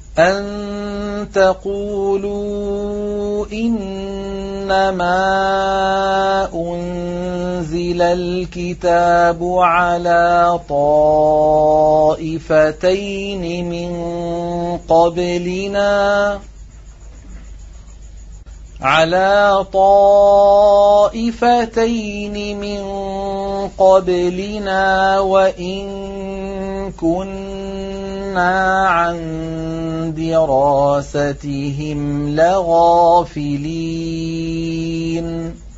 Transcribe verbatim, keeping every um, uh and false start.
أن تقولوا إنما أنزل الكتاب على طائفتين من قبلنا على طائفتين من قبلنا وإن كنا عن دراستهم لغافلين